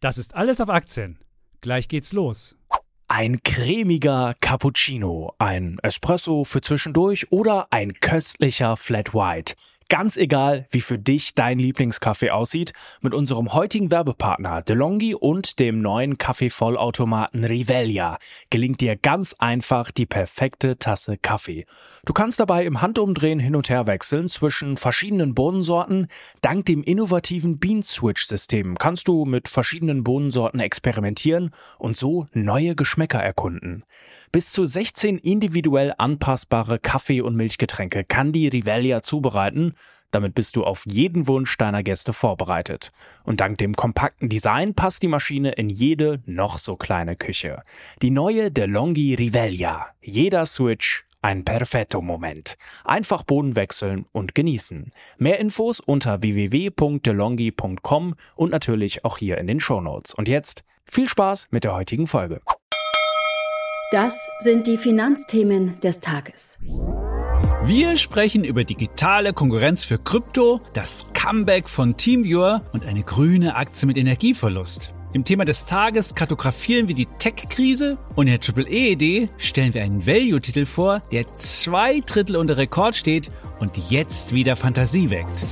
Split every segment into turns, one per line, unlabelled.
Das ist alles auf Aktien. Gleich geht's los.
Ein cremiger Cappuccino, ein Espresso für zwischendurch oder ein köstlicher Flat White. Ganz egal, wie für dich dein Lieblingskaffee aussieht, mit unserem heutigen Werbepartner DeLonghi und dem neuen Kaffeevollautomaten Rivelia gelingt dir ganz einfach die perfekte Tasse Kaffee. Du kannst dabei im Handumdrehen hin und her wechseln zwischen verschiedenen Bohnensorten. Dank dem innovativen Bean-Switch-System kannst du mit verschiedenen Bohnensorten experimentieren und so neue Geschmäcker erkunden. Bis zu 16 individuell anpassbare Kaffee- und Milchgetränke kann die Rivelia zubereiten. Damit bist du auf jeden Wunsch deiner Gäste vorbereitet. Und dank dem kompakten Design passt die Maschine in jede noch so kleine Küche. Die neue DeLonghi Rivelia. Jeder Switch ein perfetto Moment. Einfach Bohnen wechseln und genießen. Mehr Infos unter www.delonghi.com und natürlich auch hier in den Shownotes. Und jetzt viel Spaß mit der heutigen Folge.
Das sind die Finanzthemen des Tages.
Wir sprechen über digitale Konkurrenz für Krypto, das Comeback von TeamViewer und eine grüne Aktie mit Energieverlust. Im Thema des Tages kartografieren wir die Tech-Krise und in der Triple-E-Idee stellen wir einen Value-Titel vor, der 2/3 unter Rekord steht und jetzt wieder Fantasie weckt.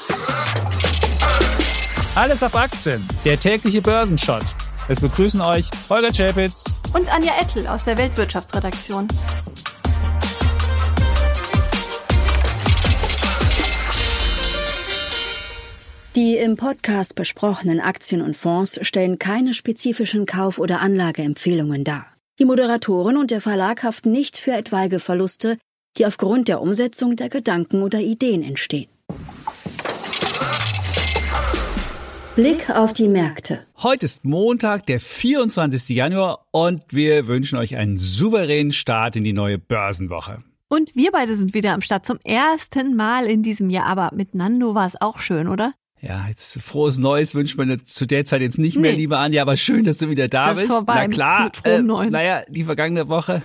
Alles auf Aktien, der tägliche Börsenshot. Es begrüßen euch Holger Czapitz
und Anja Ettel aus der Weltwirtschaftsredaktion.
Die im Podcast besprochenen Aktien und Fonds stellen keine spezifischen Kauf- oder Anlageempfehlungen dar. Die Moderatoren und der Verlag haften nicht für etwaige Verluste, die aufgrund der Umsetzung der Gedanken oder Ideen entstehen. Blick auf die Märkte.
Heute ist Montag, der 24. Januar und wir wünschen euch einen souveränen Start in die neue Börsenwoche.
Und wir beide sind wieder am Start zum ersten Mal in diesem Jahr, aber mit Nando war es auch schön, oder?
Ja, jetzt frohes Neues wünscht man zu der Zeit jetzt nicht mehr, liebe Anja, aber schön, dass du wieder da bist.
Vorbei,
na klar,
mit frohem Neuen.
die vergangene Woche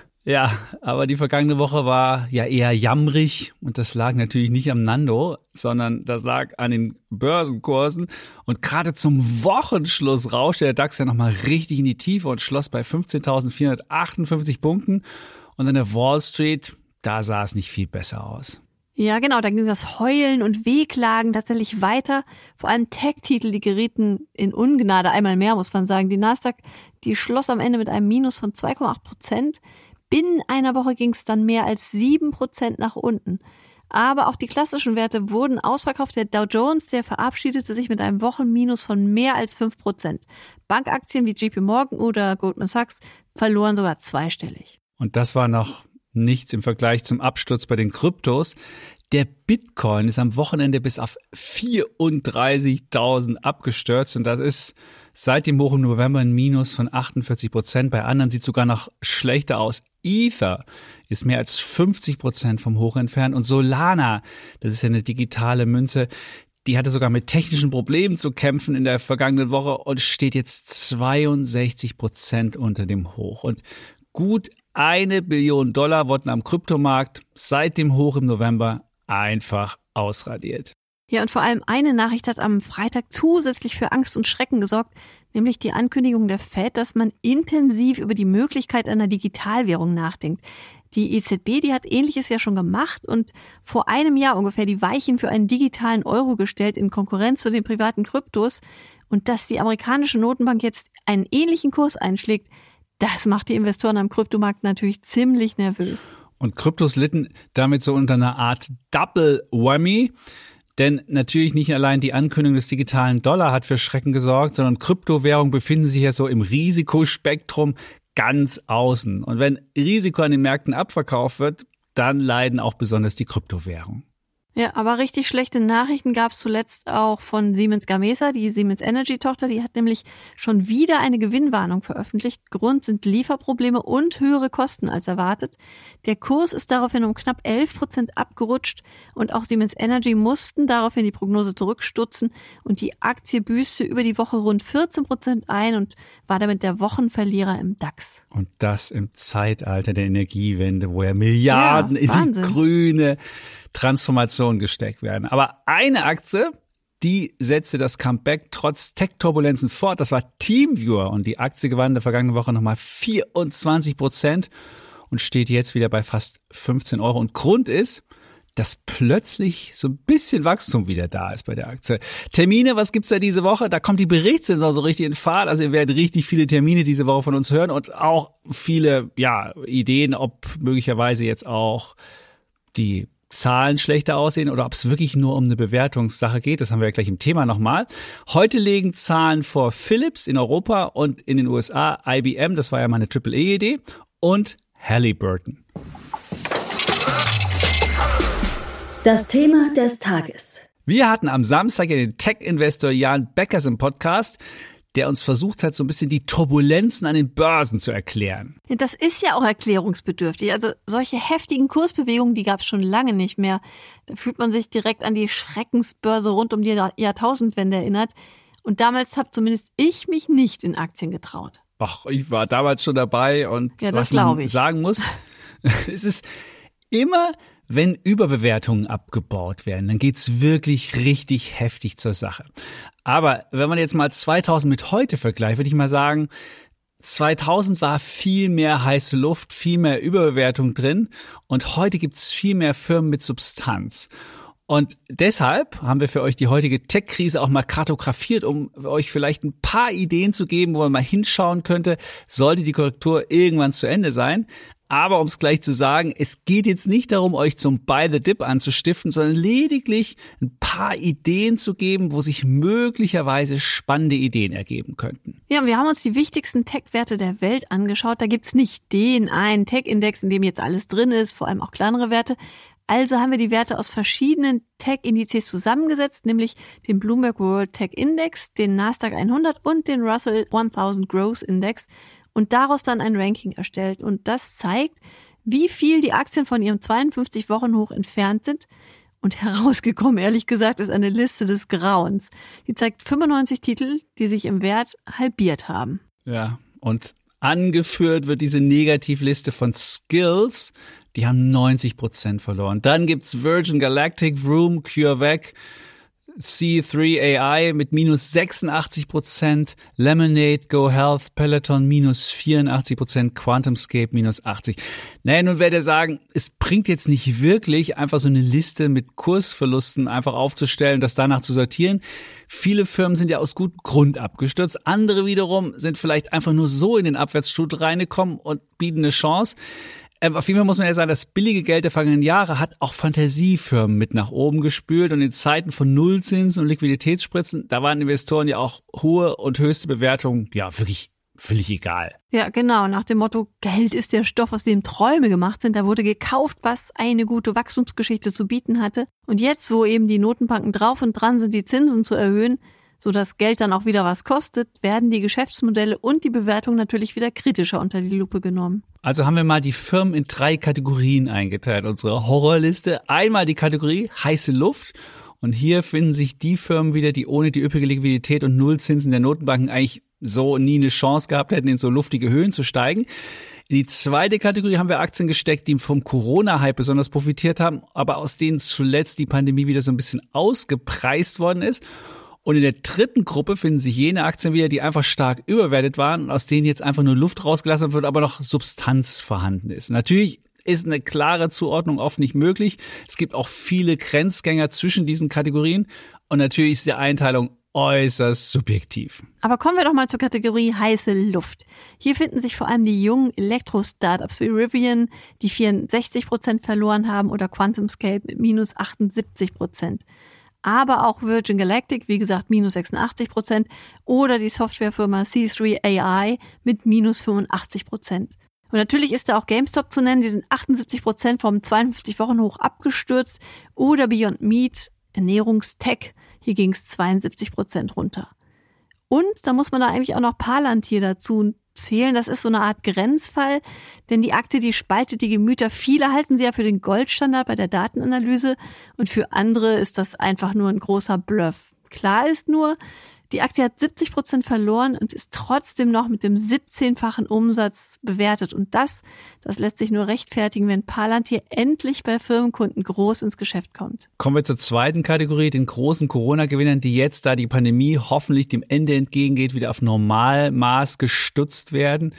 war ja eher jammrig und das lag natürlich nicht am Nando, sondern das lag an den Börsenkursen und gerade zum Wochenschluss rauschte der DAX ja nochmal richtig in die Tiefe und schloss bei 15.458 Punkten und an der Wall Street, da sah es nicht viel besser aus.
Ja, genau, da ging das Heulen und Wehklagen tatsächlich weiter. Vor allem Tech-Titel, die gerieten in Ungnade, einmal mehr muss man sagen. Die Nasdaq, die schloss am Ende mit einem Minus von 2,8%. Binnen einer Woche ging es dann mehr als 7% nach unten. Aber auch die klassischen Werte wurden ausverkauft. Der Dow Jones, der verabschiedete sich mit einem Wochenminus von mehr als 5%. Bankaktien wie JP Morgan oder Goldman Sachs verloren sogar zweistellig.
Und das war noch nichts im Vergleich zum Absturz bei den Kryptos. Der Bitcoin ist am Wochenende bis auf 34.000 abgestürzt und das ist seit dem Hoch im November ein Minus von 48%. Bei anderen sieht es sogar noch schlechter aus. Ether ist mehr als 50% vom Hoch entfernt und Solana, das ist ja eine digitale Münze, die hatte sogar mit technischen Problemen zu kämpfen in der vergangenen Woche und steht jetzt 62% unter dem Hoch. Und gut $1 Billion wurden am Kryptomarkt seit dem Hoch im November einfach ausradiert.
Ja, und vor allem eine Nachricht hat am Freitag zusätzlich für Angst und Schrecken gesorgt, nämlich die Ankündigung der Fed, dass man intensiv über die Möglichkeit einer Digitalwährung nachdenkt. Die EZB, die hat Ähnliches ja schon gemacht und vor einem Jahr ungefähr die Weichen für einen digitalen Euro gestellt in Konkurrenz zu den privaten Kryptos. Und dass die amerikanische Notenbank jetzt einen ähnlichen Kurs einschlägt, das macht die Investoren am Kryptomarkt natürlich ziemlich nervös.
Und Kryptos litten damit so unter einer Art Double Whammy. Denn natürlich nicht allein die Ankündigung des digitalen Dollar hat für Schrecken gesorgt, sondern Kryptowährungen befinden sich ja so im Risikospektrum ganz außen. Und wenn Risiko an den Märkten abverkauft wird, dann leiden auch besonders die Kryptowährungen.
Ja, aber richtig schlechte Nachrichten gab es zuletzt auch von Siemens Gamesa, die Siemens Energy-Tochter. Die hat nämlich schon wieder eine Gewinnwarnung veröffentlicht. Grund sind Lieferprobleme und höhere Kosten als erwartet. Der Kurs ist daraufhin um knapp 11% abgerutscht und auch Siemens Energy mussten daraufhin die Prognose zurückstutzen und die Aktie büßte über die Woche rund 14% ein und war damit der Wochenverlierer im DAX.
Und das im Zeitalter der Energiewende, wo ja Milliarden in die grüne Transformation gesteckt werden. Aber eine Aktie, die setzte das Comeback trotz Tech-Turbulenzen fort. Das war TeamViewer und die Aktie gewann in der vergangenen Woche nochmal 24% und steht jetzt wieder bei fast 15 Euro. Und Grund ist, dass plötzlich so ein bisschen Wachstum wieder da ist bei der Aktie. Termine, was gibt's da diese Woche? Da kommt die Berichtssaison so richtig in Fahrt. Also ihr werdet richtig viele Termine diese Woche von uns hören und auch viele Ideen, ob möglicherweise jetzt auch die Zahlen schlechter aussehen oder ob es wirklich nur um eine Bewertungssache geht. Das haben wir ja gleich im Thema nochmal. Heute legen Zahlen vor Philips in Europa und in den USA, IBM, das war ja meine AAA-Idee, und Halliburton.
Das Thema des Tages.
Wir hatten am Samstag ja den Tech-Investor Jan Beckers im Podcast, der uns versucht hat, so ein bisschen die Turbulenzen an den Börsen zu erklären.
Das ist ja auch erklärungsbedürftig. Also solche heftigen Kursbewegungen, die gab es schon lange nicht mehr. Da fühlt man sich direkt an die Schreckensbörse rund um die Jahrtausendwende erinnert. Und damals habe zumindest ich mich nicht in Aktien getraut.
Ach, ich war damals schon dabei und
ja,
was man sagen muss, es ist immer, wenn Überbewertungen abgebaut werden, dann geht's wirklich richtig heftig zur Sache. Aber wenn man jetzt mal 2000 mit heute vergleicht, würde ich mal sagen, 2000 war viel mehr heiße Luft, viel mehr Überbewertung drin und heute gibt's viel mehr Firmen mit Substanz. Und deshalb haben wir für euch die heutige Tech-Krise auch mal kartografiert, um euch vielleicht ein paar Ideen zu geben, wo man mal hinschauen könnte, sollte die Korrektur irgendwann zu Ende sein. Aber um es gleich zu sagen, es geht jetzt nicht darum, euch zum Buy the Dip anzustiften, sondern lediglich ein paar Ideen zu geben, wo sich möglicherweise spannende Ideen ergeben könnten.
Ja, wir haben uns die wichtigsten Tech-Werte der Welt angeschaut. Da gibt's nicht den einen Tech-Index, in dem jetzt alles drin ist, vor allem auch kleinere Werte. Also haben wir die Werte aus verschiedenen Tech-Indizes zusammengesetzt, nämlich den Bloomberg World Tech Index, den Nasdaq 100 und den Russell 1000 Growth Index und daraus dann ein Ranking erstellt. Und das zeigt, wie viel die Aktien von ihrem 52-Wochen-Hoch entfernt sind. Und herausgekommen, ehrlich gesagt, ist eine Liste des Grauens. Die zeigt 95 Titel, die sich im Wert halbiert haben.
Ja, und angeführt wird diese Negativliste von Skills. Die haben 90% verloren. Dann gibt's Virgin Galactic, Vroom, CureVac, C3 AI mit minus 86%, Lemonade, GoHealth, Peloton minus 84%, QuantumScape minus 80%. Naja, nun werde ich sagen, es bringt jetzt nicht wirklich, einfach so eine Liste mit Kursverlusten einfach aufzustellen und das danach zu sortieren. Viele Firmen sind ja aus gutem Grund abgestürzt. Andere wiederum sind vielleicht einfach nur so in den Abwärtsstrudel reingekommen und bieten eine Chance. Auf jeden Fall muss man ja sagen, das billige Geld der vergangenen Jahre hat auch Fantasiefirmen mit nach oben gespült und in Zeiten von Nullzinsen und Liquiditätsspritzen, da waren Investoren ja auch hohe und höchste Bewertungen, ja, wirklich völlig egal.
Ja, genau, nach dem Motto, Geld ist der Stoff, aus dem Träume gemacht sind, da wurde gekauft, was eine gute Wachstumsgeschichte zu bieten hatte. Und jetzt, wo eben die Notenbanken drauf und dran sind, die Zinsen zu erhöhen, so dass Geld dann auch wieder was kostet, werden die Geschäftsmodelle und die Bewertung natürlich wieder kritischer unter die Lupe genommen.
Also haben wir mal die Firmen in 3 Kategorien eingeteilt, unsere Horrorliste. Einmal die Kategorie heiße Luft und hier finden sich die Firmen wieder, die ohne die üppige Liquidität und Nullzinsen der Notenbanken eigentlich so nie eine Chance gehabt hätten, in so luftige Höhen zu steigen. In die zweite Kategorie haben wir Aktien gesteckt, die vom Corona-Hype besonders profitiert haben, aber aus denen zuletzt die Pandemie wieder so ein bisschen ausgepreist worden ist. Und in der dritten Gruppe finden sich jene Aktien wieder, die einfach stark überwertet waren und aus denen jetzt einfach nur Luft rausgelassen wird, aber noch Substanz vorhanden ist. Natürlich ist eine klare Zuordnung oft nicht möglich. Es gibt auch viele Grenzgänger zwischen diesen Kategorien und natürlich ist die Einteilung äußerst subjektiv.
Aber kommen wir doch mal zur Kategorie heiße Luft. Hier finden sich vor allem die jungen Elektro-Startups wie Rivian, die 64% verloren haben, oder QuantumScape mit minus 78%. Aber auch Virgin Galactic, wie gesagt, minus 86% oder die Softwarefirma C3 AI mit minus 85%. Und natürlich ist da auch GameStop zu nennen, die sind 78% vom 52-Wochen-Hoch abgestürzt, oder Beyond Meat, Ernährungstech, hier ging es 72% runter. Und da muss man da eigentlich auch noch Palantir dazu zählen. Das ist so eine Art Grenzfall, denn die Aktie, die spaltet die Gemüter. Viele halten sie ja für den Goldstandard bei der Datenanalyse und für andere ist das einfach nur ein großer Bluff. Klar ist nur, Die Aktie hat 70% verloren und ist trotzdem noch mit dem 17-fachen Umsatz bewertet. Und das lässt sich nur rechtfertigen, wenn Palantir endlich bei Firmenkunden groß ins Geschäft kommt.
Kommen wir zur zweiten Kategorie, den großen Corona-Gewinnern, die jetzt, da die Pandemie hoffentlich dem Ende entgegengeht, wieder auf Normalmaß gestutzt werden.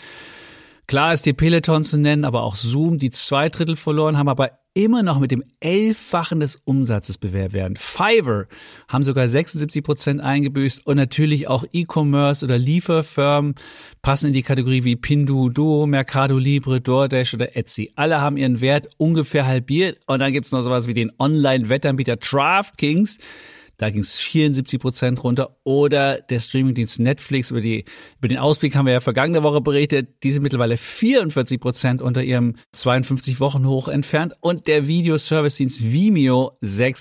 Klar ist die Peloton zu nennen, aber auch Zoom, die 2/3 verloren haben, aber immer noch mit dem 11-fachen des Umsatzes bewertet werden. Fiverr haben sogar 76% eingebüßt und natürlich auch E-Commerce oder Lieferfirmen passen in die Kategorie wie Pinduoduo, Mercado Libre, DoorDash oder Etsy. Alle haben ihren Wert ungefähr halbiert und dann gibt's noch sowas wie den Online-Wettanbieter DraftKings. Da ging es 74% runter. Oder der Streamingdienst Netflix, über den Ausblick haben wir ja vergangene Woche berichtet. Die sind mittlerweile 44% unter ihrem 52-Wochen-Hoch entfernt. Und der Videoservice-Dienst Vimeo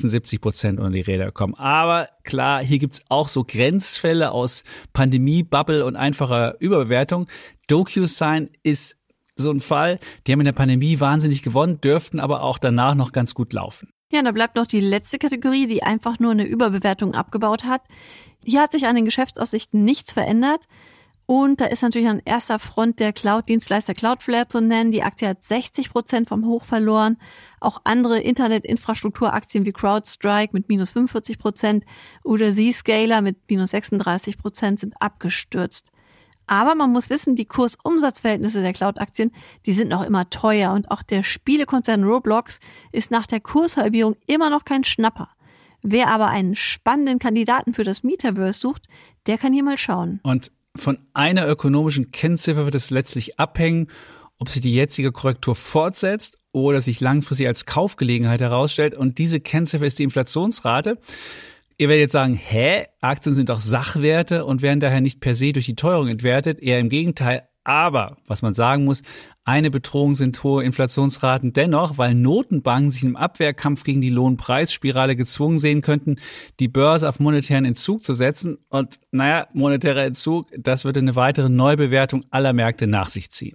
76% unter die Räder gekommen. Aber klar, hier gibt's auch so Grenzfälle aus Pandemie, Bubble und einfacher Überbewertung. DocuSign ist so ein Fall. Die haben in der Pandemie wahnsinnig gewonnen, dürften aber auch danach noch ganz gut laufen.
Ja, und da bleibt noch die letzte Kategorie, die einfach nur eine Überbewertung abgebaut hat. Hier hat sich an den Geschäftsaussichten nichts verändert. Und da ist natürlich an erster Front der Cloud-Dienstleister Cloudflare zu nennen. Die Aktie hat 60% vom Hoch verloren. Auch andere Internet-Infrastrukturaktien wie CrowdStrike mit minus 45% oder Zscaler mit minus 36% sind abgestürzt. Aber man muss wissen, die Kurs-Umsatz-Verhältnisse der Cloud-Aktien, die sind noch immer teuer. Und auch der Spielekonzern Roblox ist nach der Kurshalbierung immer noch kein Schnapper. Wer aber einen spannenden Kandidaten für das Metaverse sucht, der kann hier mal schauen.
Und von einer ökonomischen Kennziffer wird es letztlich abhängen, ob sich die jetzige Korrektur fortsetzt oder sich langfristig als Kaufgelegenheit herausstellt. Und diese Kennziffer ist die Inflationsrate. Ihr werdet jetzt sagen, Aktien sind doch Sachwerte und werden daher nicht per se durch die Teuerung entwertet, eher im Gegenteil. Aber, was man sagen muss, eine Bedrohung sind hohe Inflationsraten dennoch, weil Notenbanken sich im Abwehrkampf gegen die Lohnpreisspirale gezwungen sehen könnten, die Börse auf monetären Entzug zu setzen. Und monetärer Entzug, das würde eine weitere Neubewertung aller Märkte nach sich ziehen.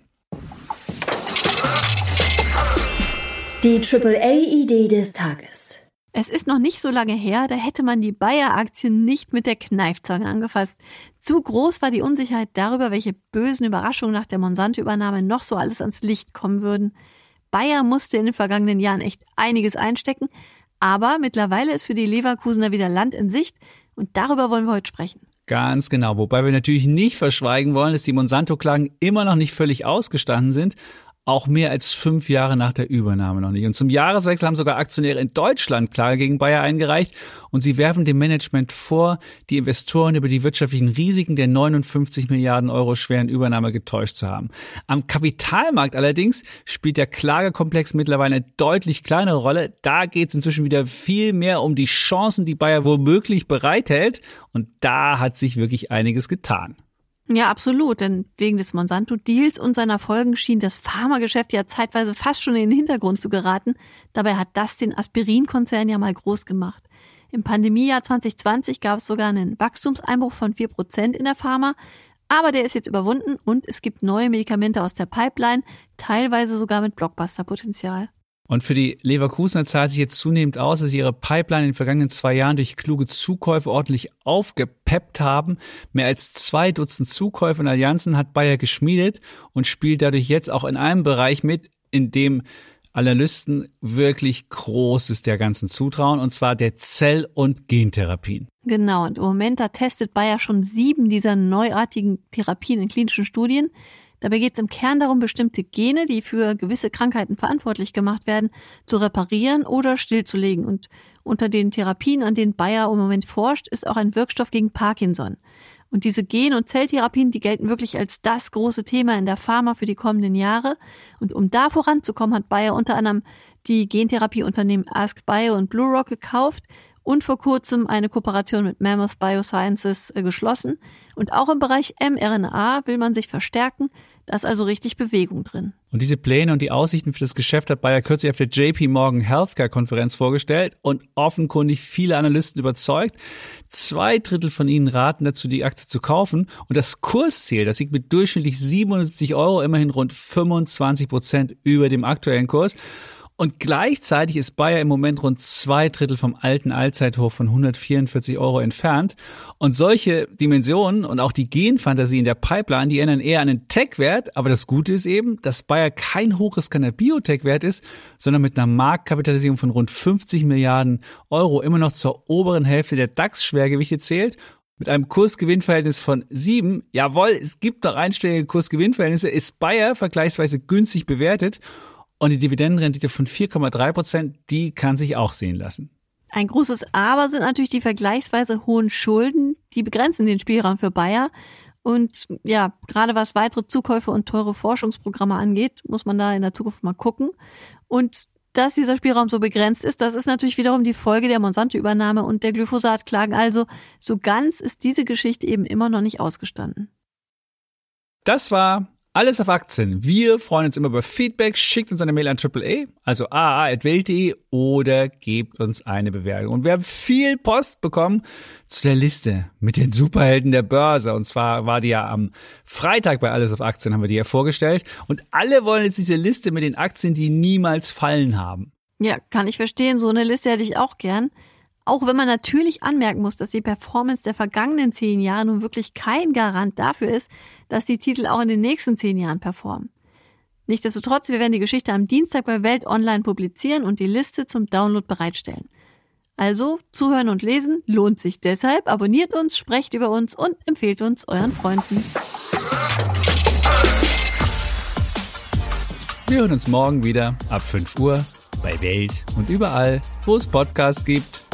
Die AAA-Idee des Tages.
Es ist noch nicht so lange her, da hätte man die Bayer-Aktien nicht mit der Kneifzange angefasst. Zu groß war die Unsicherheit darüber, welche bösen Überraschungen nach der Monsanto-Übernahme noch so alles ans Licht kommen würden. Bayer musste in den vergangenen Jahren echt einiges einstecken, aber mittlerweile ist für die Leverkusener wieder Land in Sicht und darüber wollen wir heute sprechen.
Ganz genau, wobei wir natürlich nicht verschweigen wollen, dass die Monsanto-Klagen immer noch nicht völlig ausgestanden sind. Auch mehr als 5 Jahre nach der Übernahme noch nicht. Und zum Jahreswechsel haben sogar Aktionäre in Deutschland Klage gegen Bayer eingereicht. Und sie werfen dem Management vor, die Investoren über die wirtschaftlichen Risiken der 59 Milliarden Euro schweren Übernahme getäuscht zu haben. Am Kapitalmarkt allerdings spielt der Klagekomplex mittlerweile eine deutlich kleinere Rolle. Da geht es inzwischen wieder viel mehr um die Chancen, die Bayer womöglich bereithält. Und da hat sich wirklich einiges getan.
Ja, absolut, denn wegen des Monsanto-Deals und seiner Folgen schien das Pharmageschäft ja zeitweise fast schon in den Hintergrund zu geraten. Dabei hat das den Aspirin-Konzern ja mal groß gemacht. Im Pandemiejahr 2020 gab es sogar einen Wachstumseinbruch von 4% in der Pharma, aber der ist jetzt überwunden und es gibt neue Medikamente aus der Pipeline, teilweise sogar mit Blockbuster-Potenzial.
Und für die Leverkusener zahlt sich jetzt zunehmend aus, dass sie ihre Pipeline in den vergangenen 2 Jahren durch kluge Zukäufe ordentlich aufgepeppt haben. Mehr als 2 Dutzend Zukäufe und Allianzen hat Bayer geschmiedet und spielt dadurch jetzt auch in einem Bereich mit, in dem Analysten wirklich Großes der ganzen zutrauen, und zwar der Zell- und Gentherapien.
Genau, und im Moment, da testet Bayer schon 7 dieser neuartigen Therapien in klinischen Studien. Dabei geht es im Kern darum, bestimmte Gene, die für gewisse Krankheiten verantwortlich gemacht werden, zu reparieren oder stillzulegen. Und unter den Therapien, an denen Bayer im Moment forscht, ist auch ein Wirkstoff gegen Parkinson. Und diese Gen- und Zelltherapien, die gelten wirklich als das große Thema in der Pharma für die kommenden Jahre. Und um da voranzukommen, hat Bayer unter anderem die Gentherapieunternehmen AskBio und BlueRock gekauft und vor kurzem eine Kooperation mit Mammoth Biosciences geschlossen. Und auch im Bereich mRNA will man sich verstärken. Da ist also richtig Bewegung drin.
Und diese Pläne und die Aussichten für das Geschäft hat Bayer kürzlich auf der JP Morgan Healthcare-Konferenz vorgestellt und offenkundig viele Analysten überzeugt. 2/3 von ihnen raten dazu, die Aktie zu kaufen. Und das Kursziel, das liegt mit durchschnittlich 77 € immerhin rund 25% über dem aktuellen Kurs. Und gleichzeitig ist Bayer im Moment rund 2/3 vom alten Allzeithoch von 144 € entfernt. Und solche Dimensionen und auch die Genfantasie in der Pipeline, die erinnern eher an einen Tech-Wert. Aber das Gute ist eben, dass Bayer kein hochriskanter Biotech-Wert ist, sondern mit einer Marktkapitalisierung von rund 50 Milliarden € immer noch zur oberen Hälfte der DAX-Schwergewichte zählt. Mit einem Kurs-Gewinn-Verhältnis von 7, jawohl, es gibt noch einstellige Kurs-Gewinn-Verhältnisse, ist Bayer vergleichsweise günstig bewertet. Und die Dividendenrendite von 4,3%, die kann sich auch sehen lassen.
Ein großes Aber sind natürlich die vergleichsweise hohen Schulden, die begrenzen den Spielraum für Bayer. Und ja, gerade was weitere Zukäufe und teure Forschungsprogramme angeht, muss man da in der Zukunft mal gucken. Und dass dieser Spielraum so begrenzt ist, das ist natürlich wiederum die Folge der Monsanto-Übernahme und der Glyphosat-Klagen. Also so ganz ist diese Geschichte eben immer noch nicht ausgestanden.
Das war Alles auf Aktien. Wir freuen uns immer über Feedback. Schickt uns eine Mail an AAA, also aa@welt.de, oder gebt uns eine Bewertung. Und wir haben viel Post bekommen zu der Liste mit den Superhelden der Börse. Und zwar war die ja am Freitag bei Alles auf Aktien, haben wir die ja vorgestellt. Und alle wollen jetzt diese Liste mit den Aktien, die niemals fallen haben.
Ja, kann ich verstehen. So eine Liste hätte ich auch gern. Auch wenn man natürlich anmerken muss, dass die Performance der vergangenen 10 Jahre nun wirklich kein Garant dafür ist, dass die Titel auch in den nächsten 10 Jahren performen. Nichtsdestotrotz, wir werden die Geschichte am Dienstag bei Welt Online publizieren und die Liste zum Download bereitstellen. Also, zuhören und lesen lohnt sich deshalb. Abonniert uns, sprecht über uns und empfehlt uns euren Freunden.
Wir hören uns morgen wieder ab 5 Uhr bei Welt und überall, wo es Podcasts gibt.